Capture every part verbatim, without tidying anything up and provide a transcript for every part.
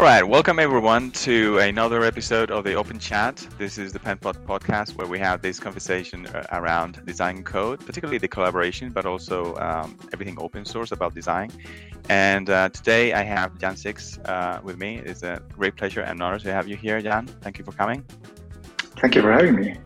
right, welcome everyone to another episode of the Open Chat. This is the PenPod podcast where we have this conversation around design code, particularly the collaboration, but also um, everything open source about design. And uh, today I have Jan Six uh, with me. It's a great pleasure and honor to have you here, Jan. Thank you for coming. Thank you for having me.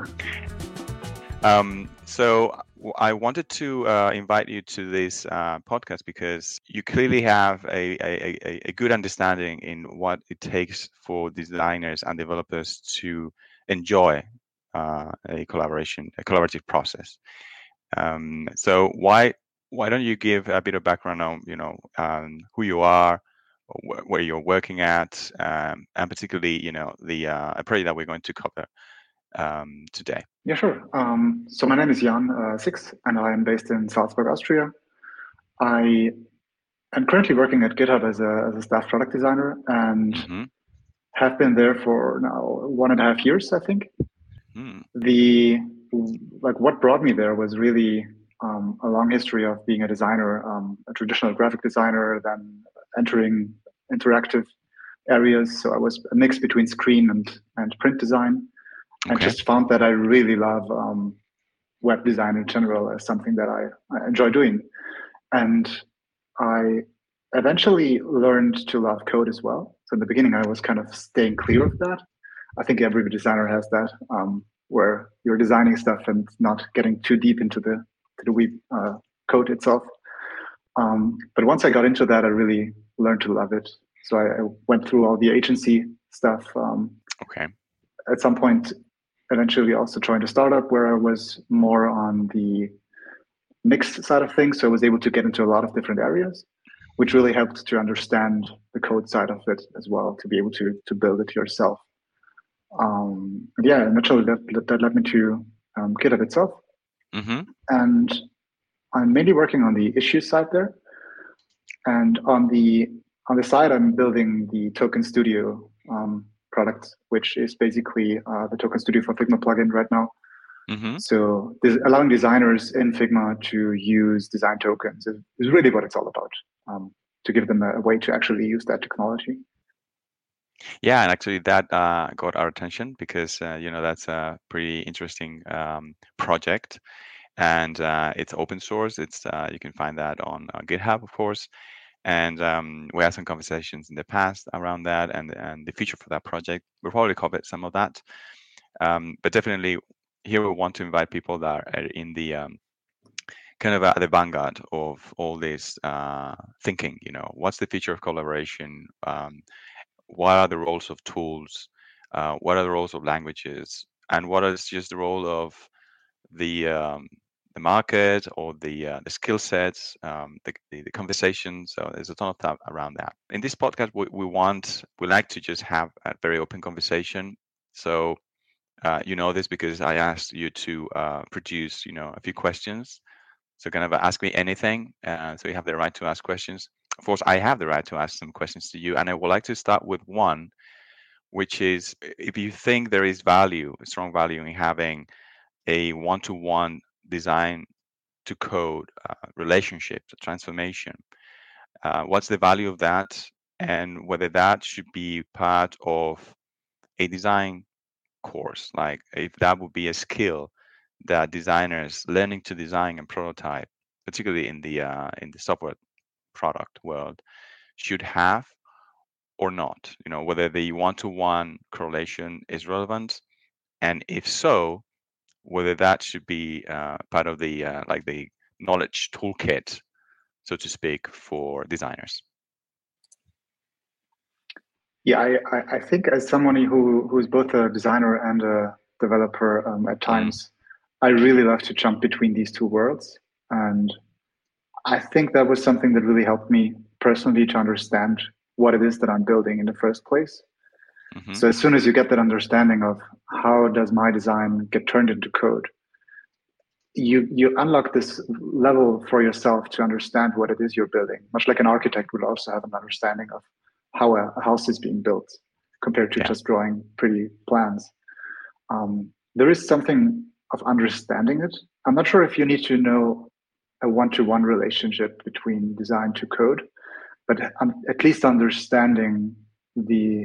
um, so I wanted to uh, invite you to this uh, podcast because you clearly have a, a, a good understanding in what it takes for designers and developers to enjoy uh, a collaboration, a collaborative process. Um, so why why don't you give a bit of background on you know um, who you are, wh- where you're working at, um, and particularly you know the uh, project that we're going to cover um, today. Yeah, sure. Um, so my name is Jan uh, Six, and I am based in Salzburg, Austria. I am currently working at GitHub as a, as a staff product designer, and Mm-hmm. have been there for now one and a half years, I think. Mm. The like what brought me there was really um, a long history of being a designer, um, a traditional graphic designer, then entering interactive areas. So I was a mix between screen and and print design. And Okay. just found that I really love um, web design in general as something that I, I enjoy doing. And I eventually learned to love code as well. So in the beginning, I was kind of staying clear of that. I think every designer has that, um, where you're designing stuff and not getting too deep into the to the web uh, code itself. Um, but once I got into that, I really learned to love it. So I, I went through all the agency stuff. Um, Okay. at some point, eventually also joined a startup where I was more on the mixed side of things. So I was able to get into a lot of different areas, which really helped to understand the code side of it as well, to be able to to build it yourself. Um, and yeah, naturally that, that led me to um, GitHub itself. Mm-hmm. And I'm mainly working on the issue side there. And on the on the side, I'm building the Token Studio um, product, which is basically uh, the Token Studio for Figma plugin right now. Mm-hmm. So this, allowing designers in Figma to use design tokens is, is really what it's all about, um, to give them a, a way to actually use that technology. Yeah, and actually that uh, got our attention because uh, you know that's a pretty interesting um, project, and uh, it's open source. It's uh, you can find that on uh, GitHub, of course. And um, we had some conversations in the past around that and and the future for that project. We'll probably cover some of that, um, but definitely here we want to invite people that are in the um, kind of at the vanguard of all this uh, thinking. You know, what's the future of collaboration? Um, what are the roles of tools? Uh, what are the roles of languages? And what is just the role of the um, the market or the uh, the skill sets, um, the, the the conversation. So there's a ton of stuff around that. In this podcast, we, we want we like to just have a very open conversation. So uh, you know this because I asked you to uh, produce you know a few questions. So kind of ask me anything. Uh, so you have the right to ask questions. Of course, I have the right to ask some questions to you, and I would like to start with one, which is if you think there is value, strong value in having a one-to-one design to code uh, relationship, the transformation. Uh, what's the value of that, and whether that should be part of a design course, like if that would be a skill that designers learning to design and prototype, particularly in the uh, in the software product world, should have or not. You know, whether the one-to-one correlation is relevant, and if so, whether that should be uh, part of the uh, like the knowledge toolkit, so to speak, for designers. Yeah, I, I, I think as someone who who's both a designer and a developer, um, at times, mm. I really love to jump between these two worlds. And I think that was something that really helped me personally to understand what it is that I'm building in the first place. Mm-hmm. So as soon as you get that understanding of how does my design get turned into code, you you unlock this level for yourself to understand what it is you're building, much like an architect would also have an understanding of how a, a house is being built compared to yeah. just drawing pretty plans. Um, there is something of understanding it. I'm not sure if you need to know a one-to-one relationship between design to code, but um, at least understanding the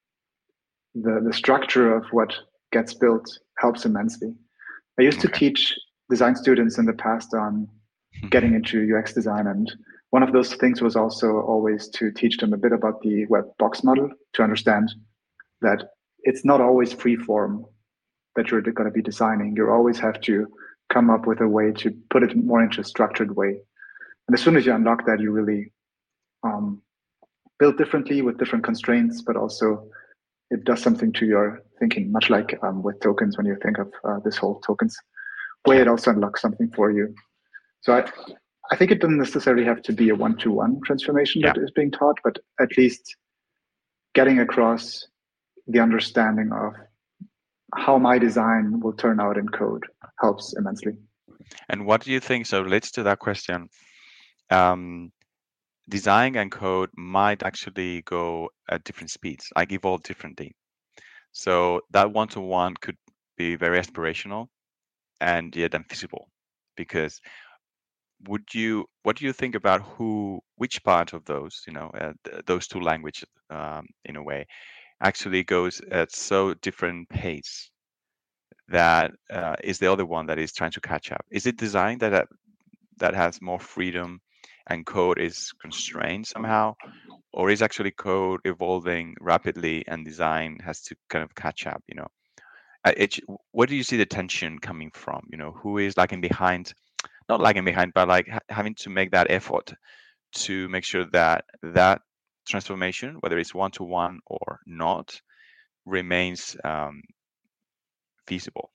the the structure of what gets built helps immensely. I used to Okay. teach design students in the past on getting into U X design, and one of those things was also always to teach them a bit about the web box model to understand that it's not always free form that you're going to be designing. You always have to come up with a way to put it more into a structured way. And as soon as you unlock that, you really um, build differently with different constraints, but also it does something to your thinking, much like um, with tokens. When you think of uh, this whole tokens way, Yeah. it also unlocks something for you. So I, I think it doesn't necessarily have to be a one-to-one transformation Yeah. that is being taught, but at least getting across the understanding of how my design will turn out in code helps immensely. And what do you think? So relates to that question. Um, design and code might actually go at different speeds, like evolve differently. So that one-to-one could be very aspirational and yet invisible, because would you what do you think about who which part of those, you know, uh, th- those two languages, um, in a way, actually goes at so different pace that uh, is the other one that is trying to catch up? Is it design that ha- that has more freedom and code is constrained somehow, or is actually code evolving rapidly and design has to kind of catch up, you know? Uh, it, where do you see the tension coming from? You know, who is lagging behind, not lagging behind, but like ha- having to make that effort to make sure that that transformation, whether it's one to one or not, remains um, feasible.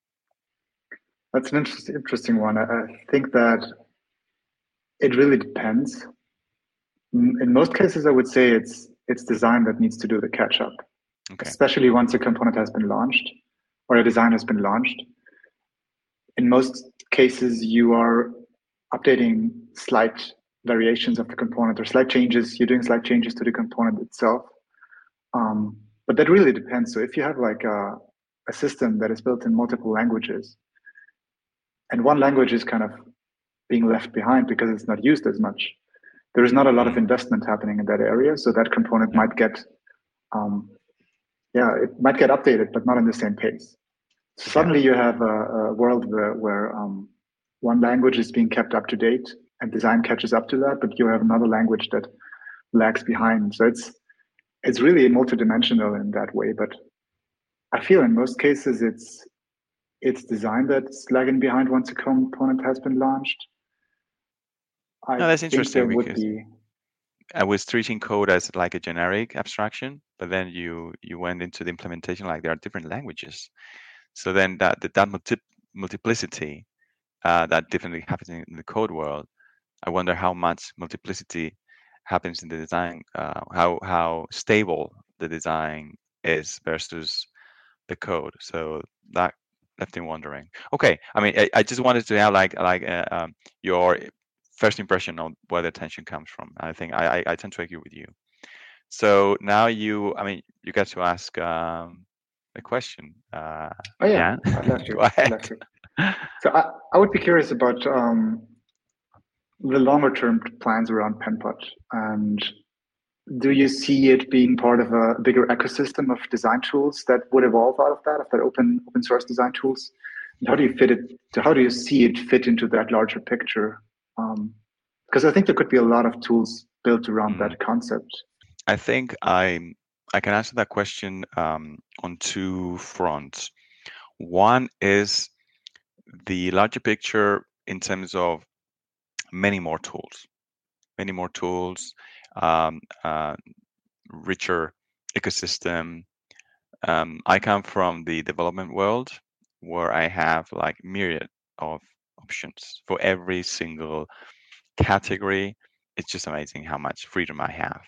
That's an interesting, interesting one. I, I think that it really depends. In most cases, I would say it's it's design that needs to do the catch up, Okay. especially once a component has been launched or a design has been launched. In most cases, you are updating slight variations of the component or slight changes. You're doing slight changes to the component itself. Um, but that really depends. So if you have like a, a system that is built in multiple languages, and one language is kind of being left behind because it's not used as much, there is not a lot of Mm, investment happening in that area. So that component yeah. might get, um, yeah, it might get updated, but not in the same pace. So Yeah. suddenly you have a, a world where, where um, one language is being kept up to date and design catches up to that, but you have another language that lags Mm. behind. So it's it's really multidimensional in that way. But I feel in most cases it's it's design that's lagging behind once a component has been launched. I No, that's think there interesting would because be, I was treating code as like a generic abstraction, but then you you went into the implementation like there are different languages. So then that that, that multi- multiplicity uh, that definitely happens in, in the code world. I wonder how much multiplicity happens in the design, uh, how how stable the design is versus the code. So that left me wondering. Okay, I mean, I, I just wanted to have like like uh, um, your first impression on where the tension comes from. I think I, I, I tend to agree with you. So now you, I mean, you get to ask um, a question. Uh, oh yeah, yeah, I'd love go to. I'd ahead. love to. So I, I would be curious about um, the longer term plans around Penpot. And do you see it being part of a bigger ecosystem of design tools that would evolve out of that, of that open open source design tools? And how do you fit it? To, how do you see it fit into that larger picture? Um, because I think there could be a lot of tools built around Mm. that concept. I think I I can answer that question um, on two fronts. One is the larger picture in terms of many more tools, many more tools, um, uh, richer ecosystem. Um, I come from the development world where I have like myriad of options for every single category. It's just amazing how much freedom I have.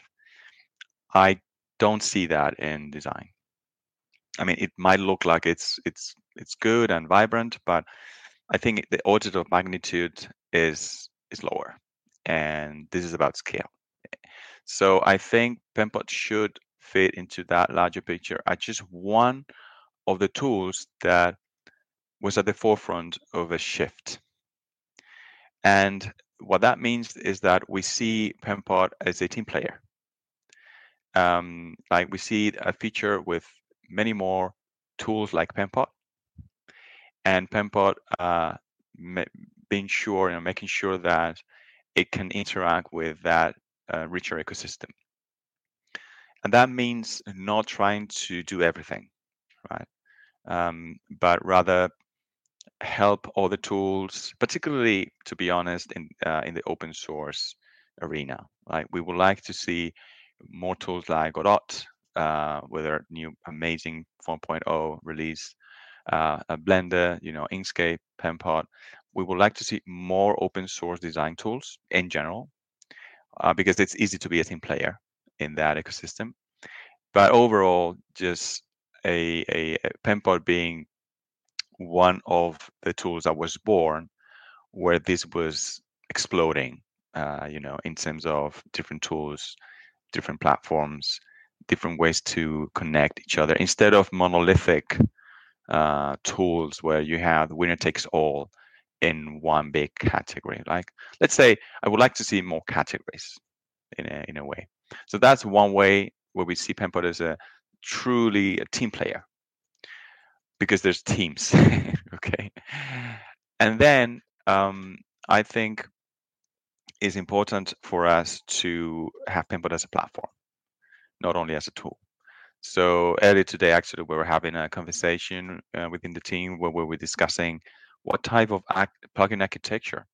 I don't see that in design. I mean, it might look like it's it's it's good and vibrant, but I think the order of magnitude is is lower, and this is about scale. So I think Penpot should fit into that larger picture as just one of the tools that was at the forefront of a shift. And what that means is that we see Penpot as a team player. um, like we see a feature with many more tools like Pempot, and Pempot uh, ma- being sure, you know, making sure that it can interact with that uh, richer ecosystem. And that means not trying to do everything, right? Um, but rather help all the tools, particularly, to be honest, in uh, in the open source arena. Like we would like to see more tools like Godot, uh, with their new amazing four point oh release, uh, a Blender, you know, Inkscape, Pempot. We would like to see more open source design tools in general, uh, because it's easy to be a team player in that ecosystem. But overall, just a, a, a Pempot being one of the tools that was born where this was exploding, uh, you know, in terms of different tools, different platforms, different ways to connect each other instead of monolithic uh, tools where you have winner takes all in one big category. Like, let's say I would like to see more categories in a, in a way. So that's one way where we see Pempot as a truly a team player because there's teams. Okay. And then um, I think it's important for us to have Pempot as a platform, not only as a tool. So earlier today, actually, we were having a conversation uh, within the team where we were discussing what type of act, plugin architecture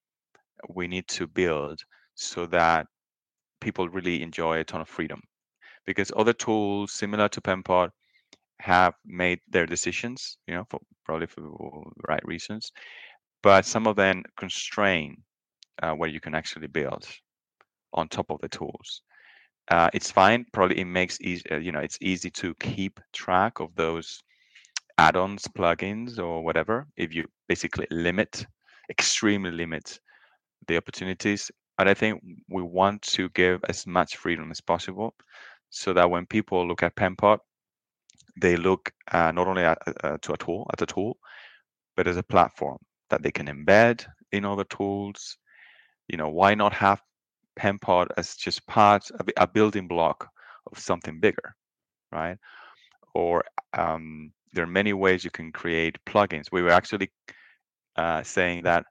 we need to build so that people really enjoy a ton of freedom. Because other tools similar to Pempot have made their decisions, you know, for probably for the right reasons, but some of them constrain uh, where you can actually build on top of the tools. Uh, it's fine. Probably it makes easy, uh, you know, it's easy to keep track of those add-ons, plugins, or whatever. If you basically limit, extremely limit the opportunities. But I think we want to give as much freedom as possible, so that when people look at Pempot, they look uh, not only at, uh, to a tool, at a tool, but as a platform that they can embed in other tools. You know, why not have Pempot as just part of a building block of something bigger, right? Or um, there are many ways you can create plugins. We were actually uh, saying that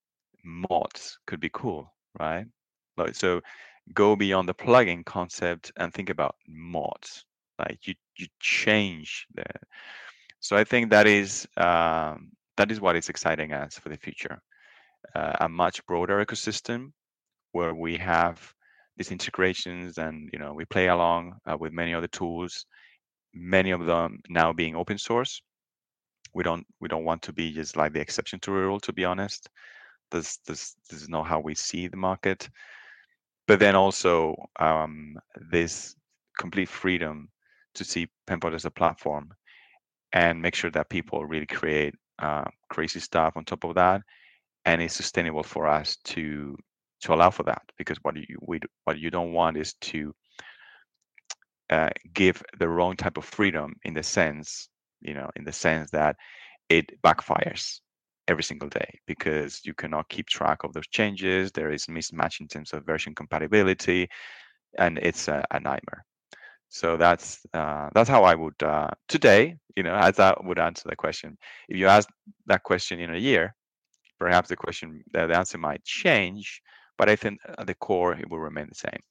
mods could be cool, right? Like, so go beyond the plugin concept and think about mods. Like you, you change the. So I think that is um, that is what is exciting us for the future. Uh, a much broader ecosystem where we have these integrations, and you know we play along uh, with many other tools, many of them now being open source. We don't we don't want to be just like the exception to the rule, to be honest. This this this is not how we see the market. But then also um, this complete freedom to see Pempot as a platform and make sure that people really create uh, crazy stuff on top of that, and it's sustainable for us to to allow for that. Because what you we what you don't want is to uh, give the wrong type of freedom in the sense, you know, in the sense that it backfires every single day because you cannot keep track of those changes. There is mismatch in terms of version compatibility, and it's a, a nightmare. So that's uh, that's how I would uh, today, you know, as I would answer the question. If you ask that question in a year, perhaps the question, the answer might change, but I think at the core it will remain the same.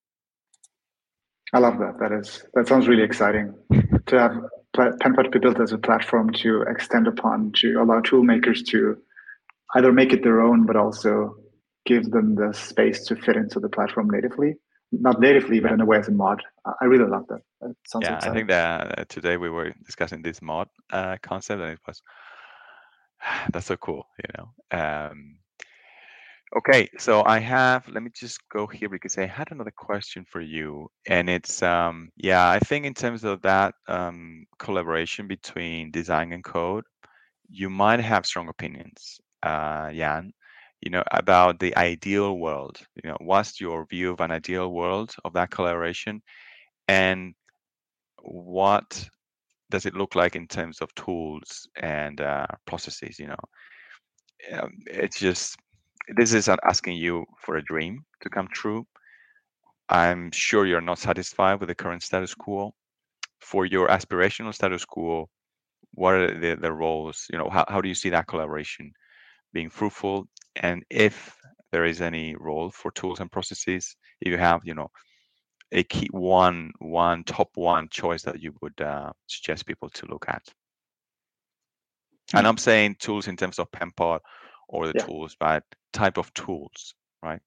I love that. That is that sounds really exciting to have Pempot be built as a platform to extend upon, to allow tool makers to either make it their own, but also give them the space to fit into the platform natively. Not natively, but Yeah. in a way as a mod. I really love that. That sounds Yeah, I exciting. think that uh, today we were discussing this mod uh, concept, and it was that's so cool, you know. Um, okay, so I have. Let me just go here because I had another question for you, and it's um, yeah, I think in terms of that um, collaboration between design and code, you might have strong opinions, uh, Jan. You know, about the ideal world. You know, what's your view of an ideal world of that collaboration, and what does it look like in terms of tools and uh, processes? You know, um, it's just this is not asking you for a dream to come true. I'm sure you're not satisfied with the current status quo. For your aspirational status quo, what are the, the roles? You know, how, how do you see that collaboration being fruitful? And if there is any role for tools and processes, if you have, you know, a key one, one top one choice that you would uh, suggest people to look at. And I'm saying tools in terms of Penpot or the Yeah. tools, but type of tools, right?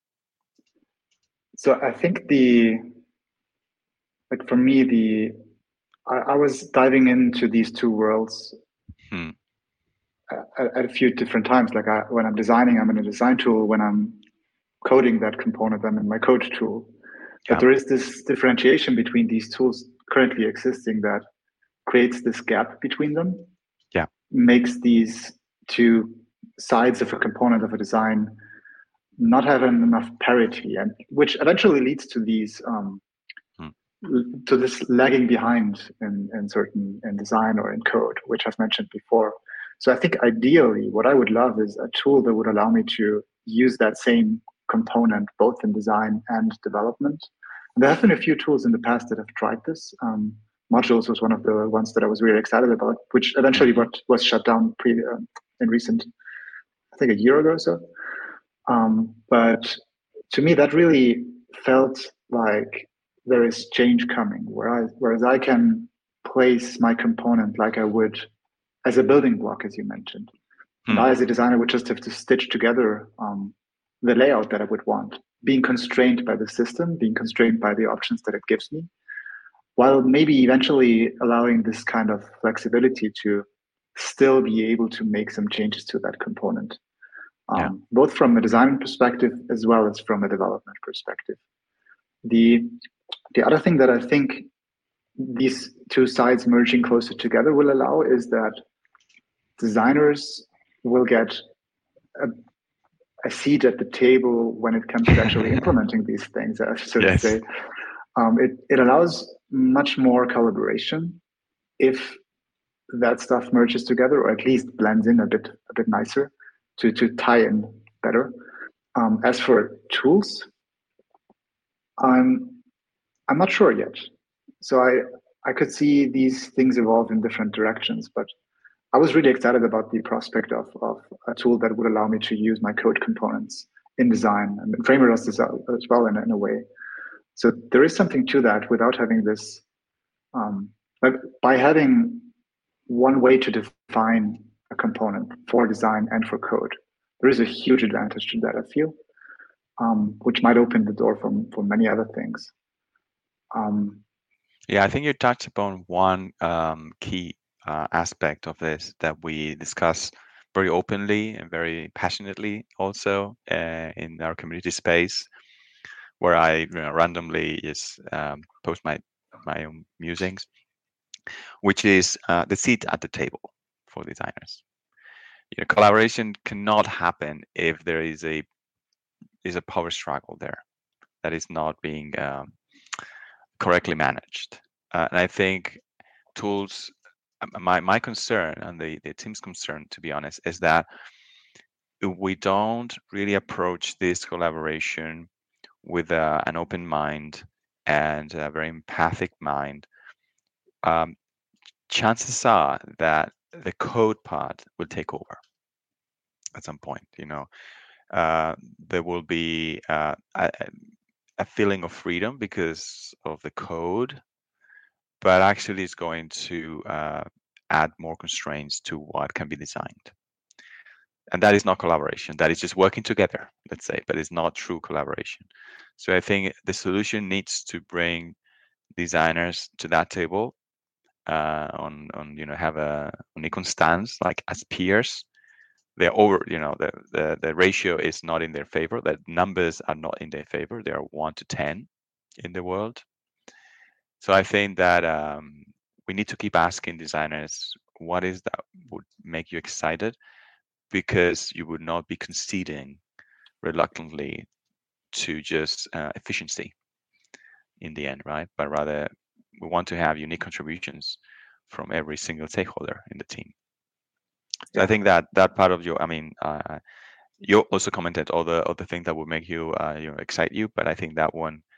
So I think the, like for me, the, I, I was diving into these two worlds Hmm. at, at a few different times. Like I, when I'm designing, I'm in a design tool. When I'm coding that component, I'm in my code tool. But Yeah. there is this differentiation between these tools currently existing that creates this gap between them. Yeah. Makes these two sides of a component of a design not have enough parity, and which eventually leads to these um, Hmm. to this lagging behind in, in certain in design or in code, which I've mentioned before. So I think ideally, what I would love is a tool that would allow me to use that same component both in design and development. And there have been a few tools in the past that have tried this. Um, Modules was one of the ones that I was really excited about, which eventually Mm-hmm. what was shut down pre, uh, in recent, I think a year ago or so. Um, but to me, that really felt like there is change coming, whereas, whereas I can place my component like I would as a building block, as you mentioned. And Hmm. I, as a designer, would just have to stitch together um, the layout that I would want, being constrained by the system, being constrained by the options that it gives me, while maybe eventually allowing this kind of flexibility to still be able to make some changes to that component, Yeah. um, both from a design perspective as well as from a development perspective. The, the other thing that I think these two sides merging closer together will allow is that designers will get a, a seat at the table when it comes to actually implementing these things, so to Yes. say. Um, it, it allows much more collaboration if that stuff merges together, or at least blends in a bit a bit nicer to to tie in better. Um, as for tools, I'm I'm not sure yet. So I I could see these things evolve in different directions, but I was really excited about the prospect of of a tool that would allow me to use my code components in design and Framer does this as well in, in a way. So there is something to that without having this, um, like by having one way to define a component for design and for code. There is a huge advantage to that, I feel, um, which might open the door for, for many other things. Um, Yeah, I think you touched upon one um, key uh, aspect of this that we discuss very openly and very passionately also uh, in our community space, where I you know, randomly just um, post my my own musings, which is uh, the seat at the table for designers. You know, collaboration cannot happen if there is a is a power struggle there that is not being um, correctly managed. Uh, and I think tools, my my concern and the, the team's concern, to be honest, is that we don't really approach this collaboration with uh, an open mind and a very empathic mind. Um, chances are that the code part will take over at some point. You know, uh, there will be uh, a, a feeling of freedom because of the code, but actually it's going to uh, add more constraints to what can be designed. And that is not collaboration. That is just working together, let's say, but it's not true collaboration. So I think the solution needs to bring designers to that table uh, on, on, you know, have a an equal stance, like as peers. They're over, you know, the, the, the ratio is not in their favor. The numbers are not in their favor. They are one to ten in the world. So I think that um, we need to keep asking designers, what is that would make you excited? Because you would not be conceding reluctantly to just uh, efficiency in the end, right? But rather, we want to have unique contributions from every single stakeholder in the team. So yeah. I think that that part of your, I mean, uh, you also commented all the other things that would make you, uh, you know, excite you, but I think that one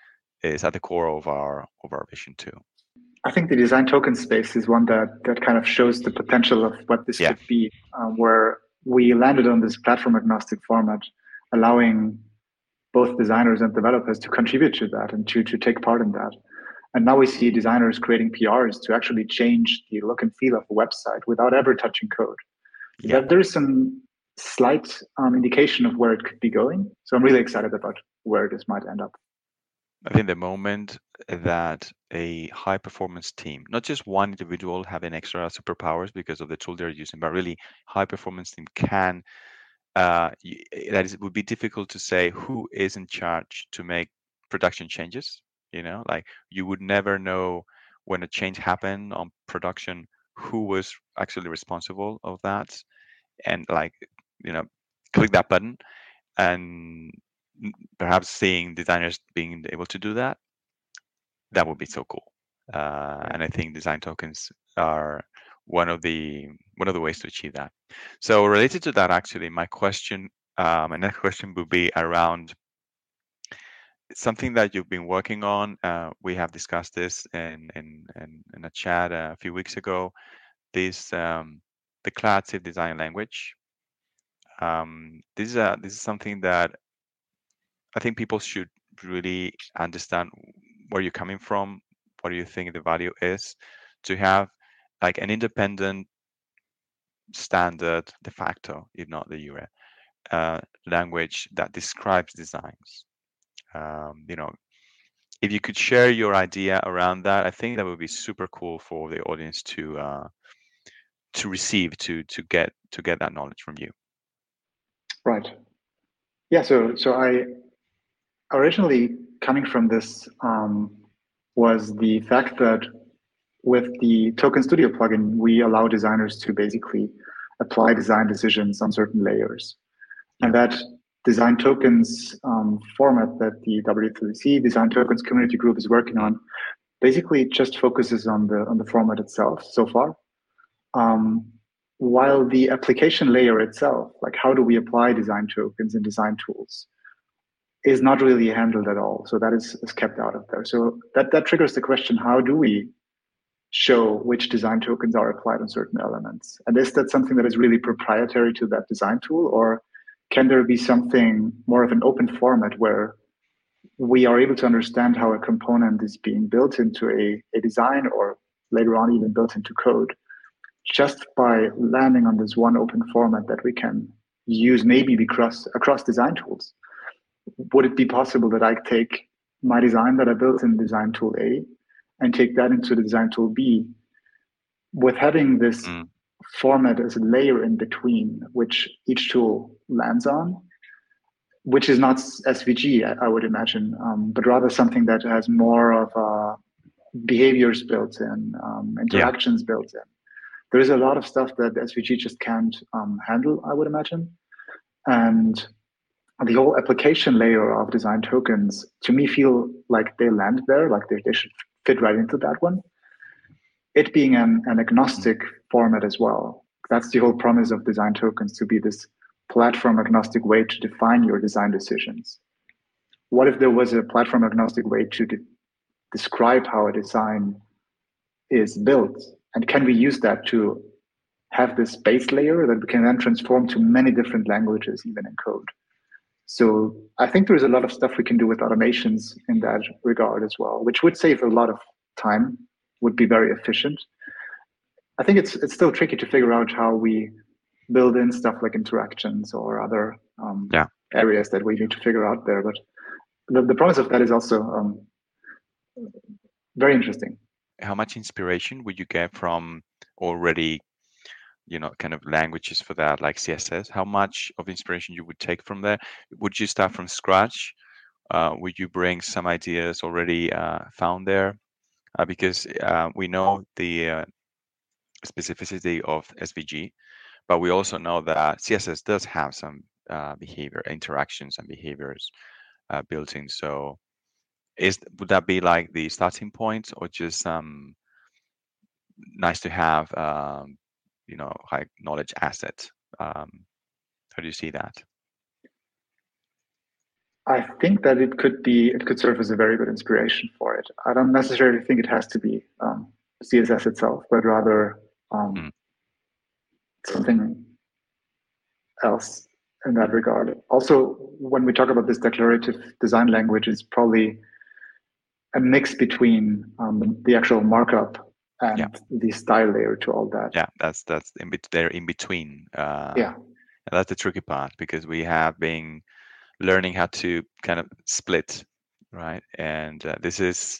is at the core of our of our vision too. I think the design token space is one that that kind of shows the potential of what this Yeah. could be, um, where we landed on this platform agnostic format, allowing both designers and developers to contribute to that and to to take part in that. And now we see designers creating P Rs to actually change the look and feel of a website without ever touching code. So Yeah. that there is some slight um, indication of where it could be going. So I'm really excited about where this might end up. I think the moment that a high performance team, not just one individual having extra superpowers because of the tool they're using, but really high performance team can, uh, that is, it would be difficult to say who is in charge to make production changes. You know, like you would never know when a change happened on production who was actually responsible of that, and like, you know, click that button and perhaps seeing designers being able to do that, that would be so cool. Uh, and I think design tokens are one of the one of the ways to achieve that. So related to that, actually, my question, uh, my next question would be around something that you've been working on. Uh, we have discussed this in in in, in a chat a few weeks ago. This um, the Cloudsive design language. Um, this is a, this is something that I think people should really understand where you're coming from, what do you think the value is, to have like an independent standard de facto, if not the jure, uh, language that describes designs. Um, you know, if you could share your idea around that, I think that would be super cool for the audience to uh, to receive, to to get to get that knowledge from you. Right. Yeah. So so I originally coming from this um, was the fact that with the Token Studio plugin, we allow designers to basically apply design decisions on certain layers. Yeah. And that design tokens um, format that the W three C design tokens community group is working on basically just focuses on the on the format itself so far. Um, while the application layer itself, like how do we apply design tokens and design tools, is not really handled at all. So that is, is kept out of there. So that, that triggers the question, how do we show which design tokens are applied on certain elements? And is that something that is really proprietary to that design tool? Or can there be something more of an open format where we are able to understand how a component is being built into a, a design or later on even built into code just by landing on this one open format that we can use maybe across, across design tools? Would it be possible that I take my design that I built in design tool A and take that into the design tool B with having this mm. format as a layer in between, which each tool lands on, which is not S V G, I, I would imagine, um, but rather something that has more of uh, behaviors built in, um, interactions yeah. built in. There is a lot of stuff that S V G just can't um, handle, I would imagine. And the whole application layer of design tokens, to me, feel like they land there, like they, they should fit right into that one. It being an, an agnostic mm-hmm. format as well. That's the whole promise of design tokens, to be this platform agnostic way to define your design decisions. What if there was a platform agnostic way to de- describe how a design is built? And can we use that to have this base layer that we can then transform to many different languages, even in code? So I think there's a lot of stuff we can do with automations in that regard as well, which would save a lot of time, would be very efficient. I think it's it's still tricky to figure out how we build in stuff like interactions or other um, yeah. areas that we need to figure out there. But the, the promise of that is also um, very interesting. How much inspiration would you get from already, you know, kind of languages for that, like C S S? How much of inspiration you would take from there? Would you start from scratch? Uh, would you bring some ideas already uh, found there? Uh, because uh, we know the uh, specificity of S V G, but we also know that C S S does have some uh, behavior interactions and behaviors uh, built in. So, is would that be like the starting point, or just um, nice to have, um, you know, high knowledge asset? Um, how do you see that? I think that it could be it could serve as a very good inspiration for it. I don't necessarily think it has to be um, C S S itself, but rather um, Mm, something else in that regard. Also, when we talk about this declarative design language, it's probably a mix between um, the actual markup yeah, and the style layer to all that. yeah, that's that's in bet they're in between. Uh, Yeah, and that's the tricky part because we have been learning how to kind of split, right? And uh, this is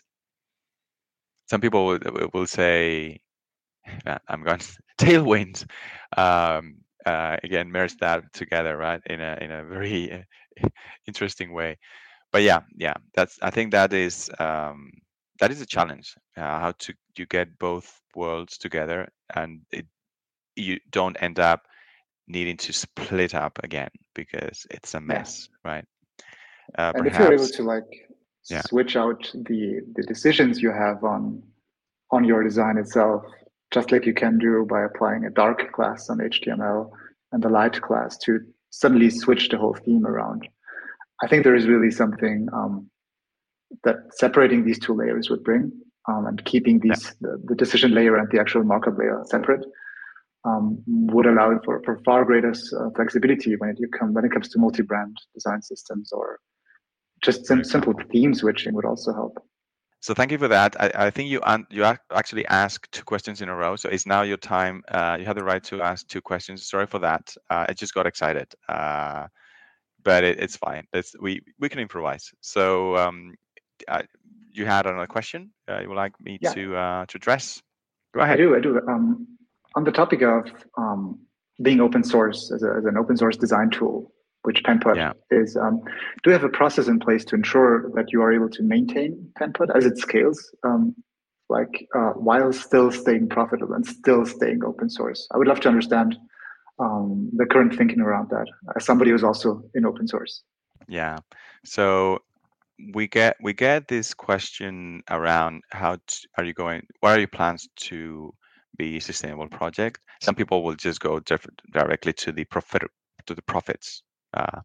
some people will, will say, uh, I'm going to Tailwind. Um, uh, again, merge that together, right? In a in a very uh, interesting way. But yeah, yeah, that's I think that is um, that is a challenge. Uh, how to you get both worlds together, and it, you don't end up needing to split up again because it's a yeah. mess, right? Uh, And if you're able perhaps, to like yeah, switch out the the decisions you have on on your design itself, just like you can do by applying a dark class on H T M L and a light class to suddenly switch the whole theme around. I think there is really something um, that separating these two layers would bring, um, and keeping yeah, these the, the decision layer and the actual markup layer separate um, would allow for, for far greater uh, flexibility when it come when it comes to multi-brand design systems, or just for sim- simple example. theme switching would also help. So thank you for that. I, I think you an- you ac- actually asked two questions in a row. So it's now your time. Uh, you have the right to ask two questions. Sorry for that. Uh, I just got excited, uh, but it, it's fine. It's, we we can improvise. So um, uh, you had another question uh, you would like me Yeah, to uh, to address? Go I ahead. do. I do. Um, on the topic of um, being open source as, a, as an open source design tool, which Penpot Yeah. is, um, do you have a process in place to ensure that you are able to maintain Penpot as it scales, um, like uh, while still staying profitable and still staying open source? I would love to understand um, the current thinking around that as somebody who's also in open source. Yeah. So we get we get this question around how to, are you going? What are your plans to be a sustainable project? Some people will just go diff- directly to the profit to the profits. Uh,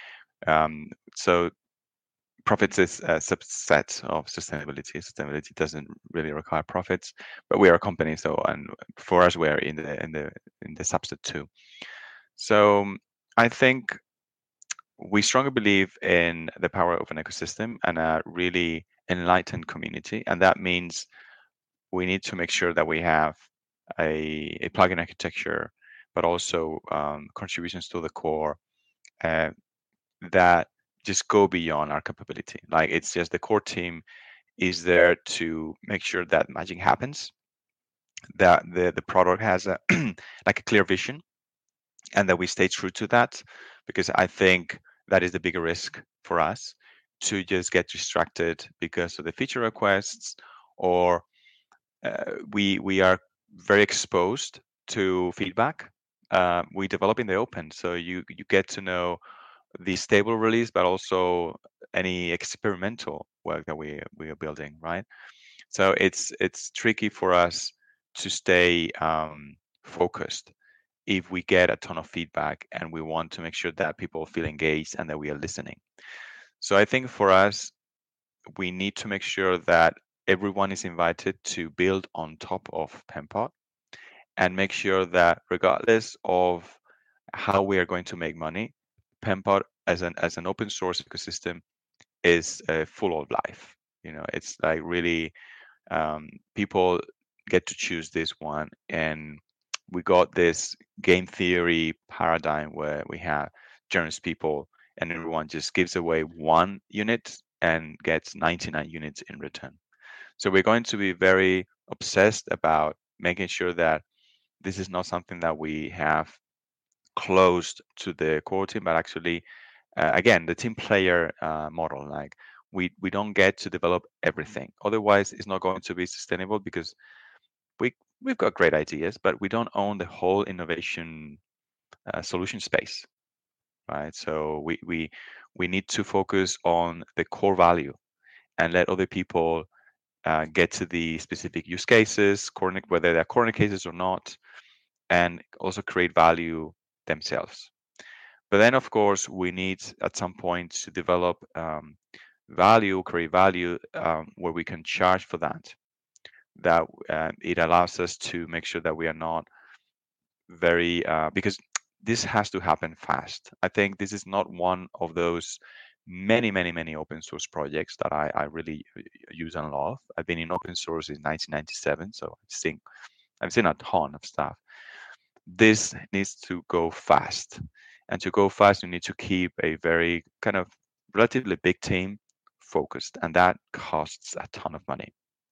um, so profits is a subset of sustainability. Sustainability doesn't really require profits, but we are a company, so and for us, we're in the in the in the subset too. So I think we strongly believe in the power of an ecosystem and a really enlightened community, and that means we need to make sure that we have a, a plugin architecture, but also um, contributions to the core uh, that just go beyond our capability. Like it's just the core team is there to make sure that magic happens, that the the product has a like a clear vision, and that we stay true to that, because I think that is the bigger risk for us to just get distracted because of the feature requests, or uh, we we are very exposed to feedback. Uh, we develop in the open, so you you get to know the stable release, but also any experimental work that we we are building, right? So it's it's tricky for us to stay um, focused if we get a ton of feedback and we want to make sure that people feel engaged and that we are listening. So I think for us, we need to make sure that everyone is invited to build on top of Penpot, and make sure that regardless of how we are going to make money, Penpot as an as an open source ecosystem is uh, full of life. You know, it's like really um, people get to choose this one, and we got this game theory paradigm where we have generous people and everyone just gives away one unit and gets ninety-nine units in return. So we're going to be very obsessed about making sure that this is not something that we have closed to the core team, but actually, uh, again, the team player uh, model. Like we we don't get to develop everything. Otherwise, it's not going to be sustainable because we we've got great ideas, but we don't own the whole innovation uh, solution space, right? So we we we need to focus on the core value and let other people uh, get to the specific use cases, corner, whether they're corner cases or not, and also create value themselves. But then, of course, we need at some point to develop um, value, create value um, where we can charge for that. That uh, it allows us to make sure that we are not very uh, because this has to happen fast. I think this is not one of those many, many, many open source projects that I, I really use and love. I've been in open source in nineteen ninety-seven, so I've seen I've seen a ton of stuff. This needs to go fast, and to go fast, you need to keep a very kind of relatively big team focused, and that costs a ton of money.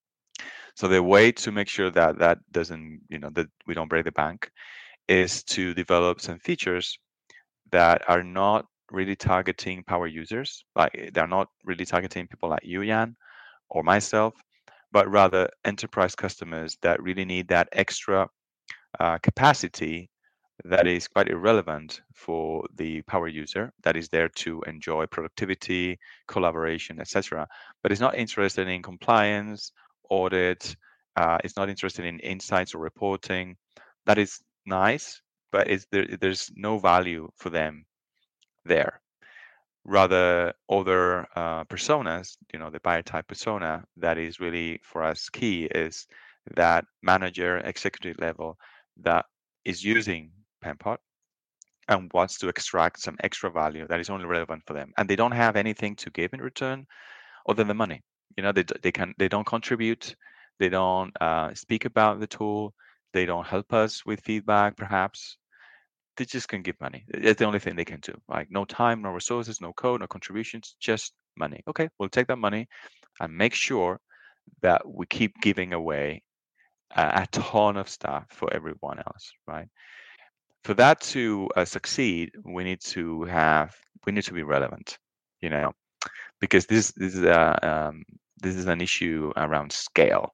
So the way to make sure that that doesn't, you know, that we don't break the bank is to develop some features that are not really targeting power users. Like they're not really targeting people like you, Jan, or myself, but rather enterprise customers that really need that extra uh, capacity that is quite irrelevant for the power user that is there to enjoy productivity, collaboration, et cetera. But is not interested in compliance, audit, uh, it's not interested in insights or reporting. That is nice, but it's, there, there's no value for them there. Rather, other uh, personas, you know, the buyer type persona that is really for us key is that manager, executive level that is using Penpot and wants to extract some extra value that is only relevant for them, and they don't have anything to give in return other than money. You know, they they can they don't contribute, they don't uh, speak about the tool, they don't help us with feedback, perhaps. They just can give money. It's the only thing they can do. Like no time, no resources, no code, no contributions, just money. Okay, we'll take that money and make sure that we keep giving away a, a ton of stuff for everyone else, right? For that to uh, succeed, we need to have we need to be relevant, you know, because this this is a um, this is an issue around scale.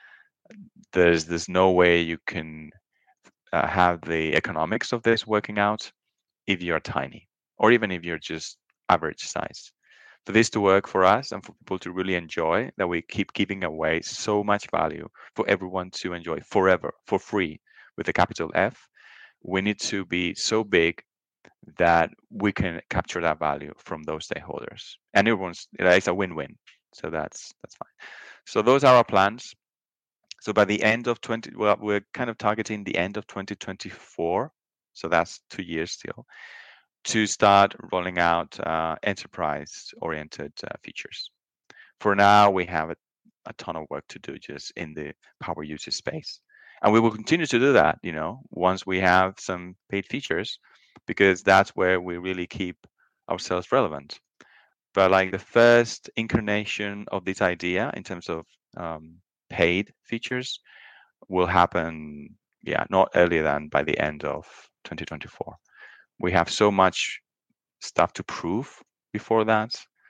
There's there's no way you can uh, have the economics of this working out if you're tiny, or even if you're just average size. For this to work for us and for people to really enjoy, that we keep giving away so much value for everyone to enjoy forever for free with a capital F, we need to be so big that we can capture that value from those stakeholders. And everyone's it's a win-win. So that's that's fine. So those are our plans. So by the end of twenty, well, we're kind of targeting the end of twenty twenty-four. So that's two years still to start rolling out uh, enterprise-oriented uh, features. For now, we have a, a ton of work to do just in the power user space. And we will continue to do that, you know, once we have some paid features, because that's where we really keep ourselves relevant. But like the first incarnation of this idea in terms of um, paid features will happen, yeah, not earlier than by the end of twenty twenty-four. We have so much stuff to prove before that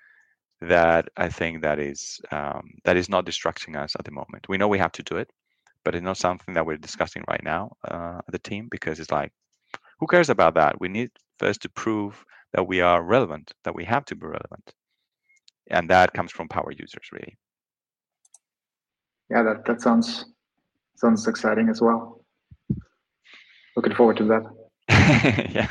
that I think that is um, that is not distracting us at the moment. We know we have to do it, but it's not something that we're discussing right now uh, at the team because it's like, who cares about that? We need first to prove that we are relevant, that we have to be relevant, and that comes from power users, really. Yeah, that that sounds sounds exciting as well. Looking forward to that. Yeah.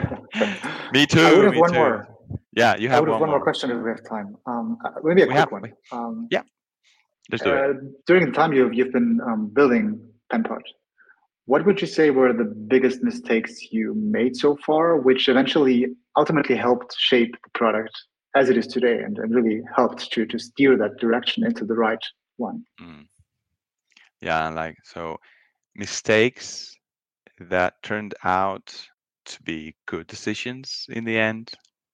Me too. I would have me one too. more. Yeah, you have I would have one, one more. more question if we have time. Um, maybe a we quick have, one. We, Um, yeah, let's do uh, it. During the time you've you've been um, building Penpot, what would you say were the biggest mistakes you made so far, which eventually ultimately helped shape the product as it is today, and, and really helped to to steer that direction into the right one? Mm. Yeah, like so mistakes that turned out to be good decisions in the end,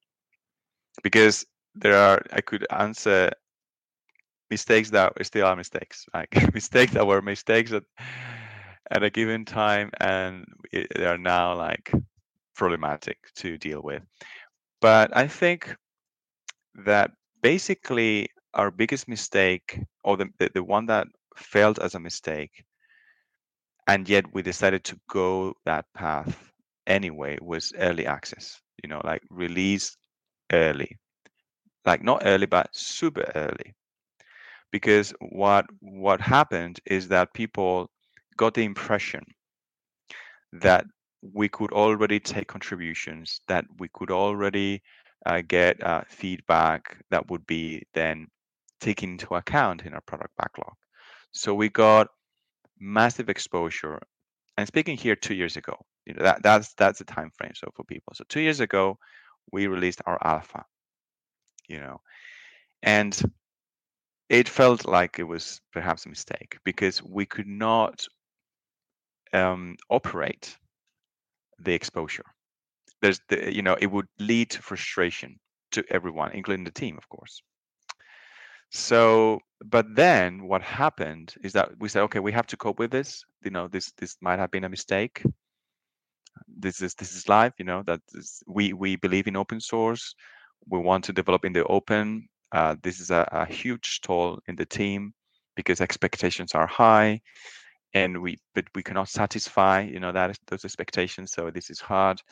because there are I could answer mistakes that still are mistakes, like mistakes that were mistakes at, at a given time, and it, they are now like problematic to deal with. But I think that basically our biggest mistake, or the, the, the one that failed as a mistake, and yet we decided to go that path anyway, was early access. You know, like release early, like not early, but super early. Because what what happened is that people got the impression that we could already take contributions, that we could already uh, get uh, feedback that would be then taken into account in our product backlog. So we got massive exposure. And speaking here two years ago, you know, that that's that's the time frame. So for people, so two years ago, we released our alpha, you know, and it felt like it was perhaps a mistake because we could not um, operate the exposure. There's the, you know, it would lead to frustration to everyone, including the team, of course. So, but then what happened is that we said, okay, we have to cope with this. You know, this this might have been a mistake. This is this is life. You know, that is, we we believe in open source. We want to develop in the open. Uh, this is a, a huge toll in the team because expectations are high, and we but we cannot satisfy you know that those expectations. So this is hard.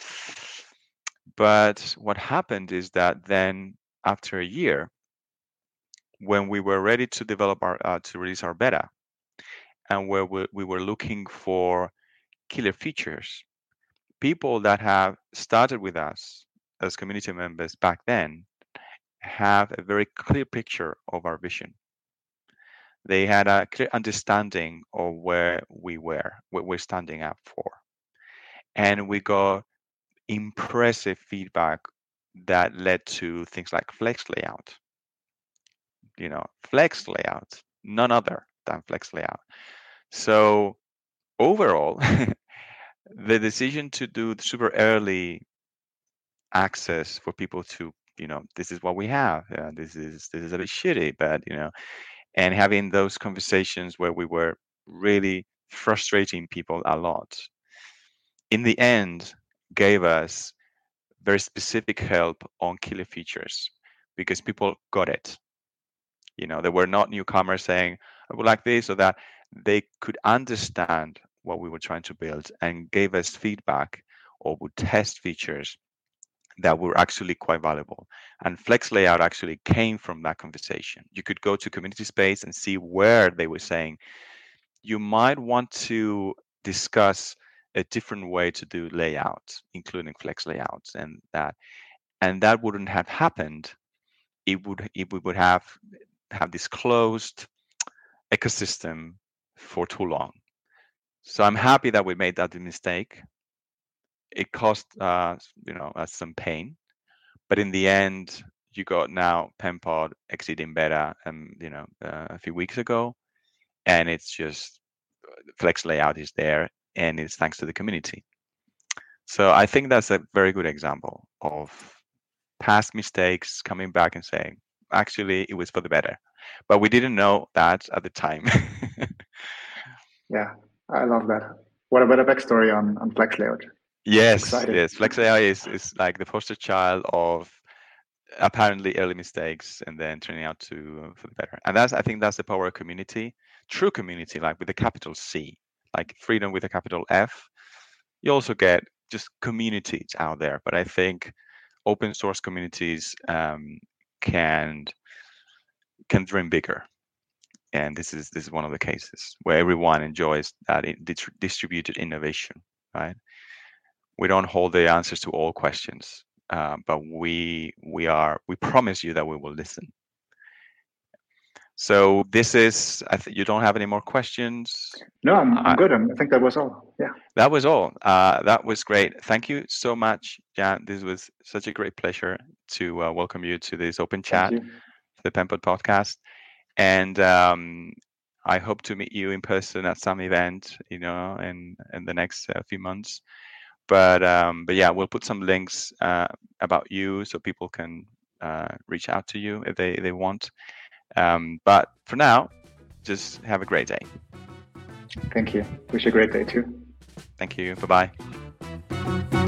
But what happened is that then after a year, when we were ready to develop our uh, to release our beta, and where we, we were looking for killer features, people that have started with us as community members back then have a very clear picture of our vision. They had a clear understanding of where we were, what we're standing up for. And we got impressive feedback that led to things like Flex Layout. You know, Flex Layout, none other than Flex Layout. So overall, the decision to do the super early access for people to, you know, this is what we have. Uh, this is this is a bit shitty, but you know, and having those conversations where we were really frustrating people a lot, in the end, gave us very specific help on killer features because people got it. You know, they were not newcomers saying, I would like this or that. They could understand what we were trying to build and gave us feedback or would test features that were actually quite valuable. And Flex Layout actually came from that conversation. You could go to community space and see where they were saying, you might want to discuss a different way to do layouts, including Flex Layouts and that. And that wouldn't have happened. It would if we would have have this closed ecosystem for too long. So I'm happy that we made that mistake. It cost uh, you know us some pain, but in the end, you got now PenPod exiting beta, um, you know, uh, a few weeks ago, and it's just Flex Layout is there, and it's thanks to the community. So I think that's a very good example of past mistakes coming back and saying, actually, it was for the better, but we didn't know that at the time. Yeah, I love that. What about a backstory on on Flex Layout? Yes, Excited. yes. Flex A I is is like the poster child of apparently early mistakes and then turning out to uh, for the better. And that's I think that's the power of community, true community, like with a capital C, like freedom with a capital F. You also get just communities out there, but I think open source communities um, can can dream bigger. And this is this is one of the cases where everyone enjoys that in, distri- distributed innovation, right? We don't hold the answers to all questions, uh, but we we are we promise you that we will listen. So this is I think you don't have any more questions. No, I'm, I'm I, good. I'm, I think that was all. Yeah. that was all. Uh, that was great. Thank you so much, Jan. This was such a great pleasure to uh, welcome you to this open chat, Thank you. the PenPod podcast, and um, I hope to meet you in person at some event, you know, in in the next uh, few months. But um, but yeah, we'll put some links uh, about you so people can uh, reach out to you if they, if they want. Um, but for now, just have a great day. Thank you. Wish you a great day too. Thank you. Bye bye.